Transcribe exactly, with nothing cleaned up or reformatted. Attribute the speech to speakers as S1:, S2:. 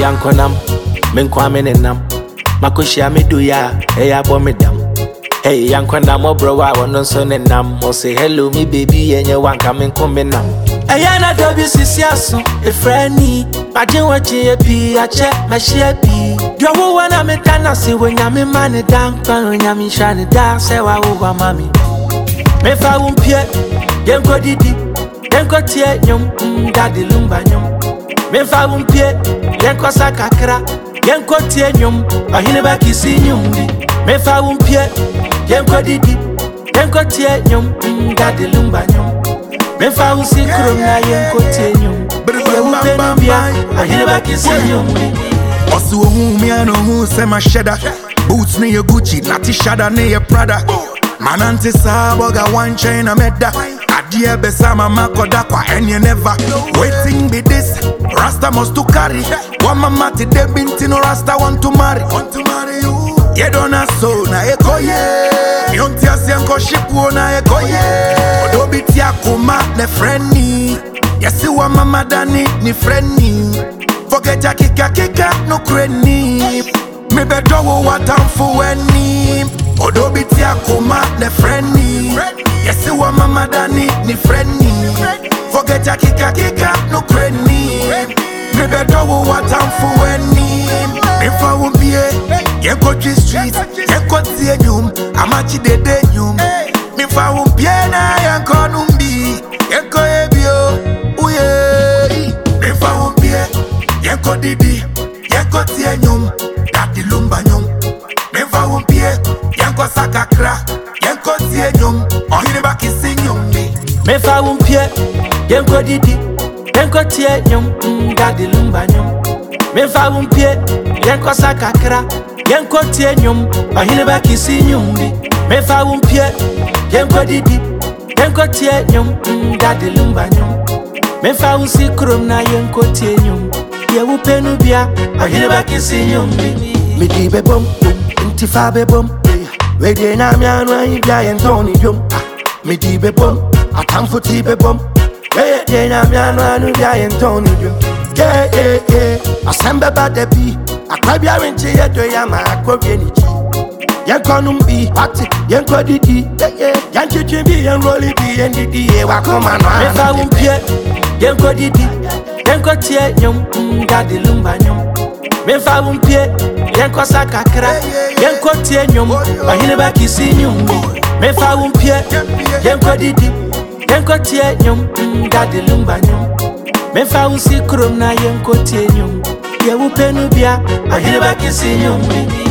S1: yankonam, menkwamenenam. Makushia me do ya, hey abomedam. Hey yankonam obrowa wono so nenam. Mo say hello me baby and you want come coming nam. Hey yana dobi sisiaso, a friendly. Majin wachi e bi a check my share bi. Do wo wana me dana say when ya me man down, when ya me shine down, say wa wo mami. Me fa wumpie, yenko didi, yenko tie nyom, daddy lumba nyom. Me fa wumpie, yenko sakakra, yenko tie nyom, ahine ba kisi nyumbi. Me fa wumpie, yenko didi, yenko tie nyom, daddy lumba nyom. Me fa wusi krom na yenko tie nyom. Ye wupe nubia, ahine ba kisi nyumbi.
S2: Osu ohu mi ano hu se ma sheda. Boots ne ye Gucci, nati shada ne ye Prada. Manante saboga one chain a meda. Adie besama makoda kwa enye never. Waiting be this, Rasta must to carry. One mama ti de binti no Rasta want to marry. Want to marry you. Ye dona so na eko ye. Yonti asianko shipu na eko ye. Odo biti akuma ne friendly. Yesi wa mama dani ni friendly. Forget ya kika kika no cranny. Me bedo wo watamfu weni. Odo biti akuma ne friendly. Yesi wa mama dani ni friendly. Forget ya kika kika no cranny. Me bedo wo watamfu weni. Me fa wumpie yenko tri street yenko tie nyum amachi dede nyum. Me fa wumpie na yenko numbi yenko ebio uye. Me fa wumpie yenko didi yenko tie nyum daddy lumba nyum. Me fa wumpie yenko sakakra yenko tie nyum ohine ba kisi nyumbi.
S1: Me fa wumpie yenko didi yenko tie nyum daddy lumba nyum. Me fa wumpie yenko sakakra yenko tie nyum ohine ba kisi nyumbi. Me fa wumpie yenko didi yenko tie nyum daddy lumba nyum. Me fa wusi krom na yenko tie nyum. Ye wupe nubia ohine ba kisi nyumbi.
S3: Me di be bum, inti fa be bum. We de na mi anu ayi bia yen toni jom. Me di be bum, atamfo ti be bum. We de na mi anu anu bia yen toni jom. Yeah yeah yeah, asembe ba de bi. Akwabia wenche ye do ya ma akwabia ni chi. Yen konum bi, ati yen ko didi. Yeah yeah, yen chichi bi yen roli bi yen didi ye wa koma no.
S1: Me fa wumpie, yen ko didi, yen ko tie nyom, daddy lumba nyom. Me fa wumpie, yenko sakakra, yenko tie nyom, ohine ba kisi nyumbi. Me fa wumpie, yenko didi, yenko tie nyom, daddy lumba nyom. Me fa wusi krom na yenko tie nyom. Ye wupe nubia, ohine ba kisi nyumbi.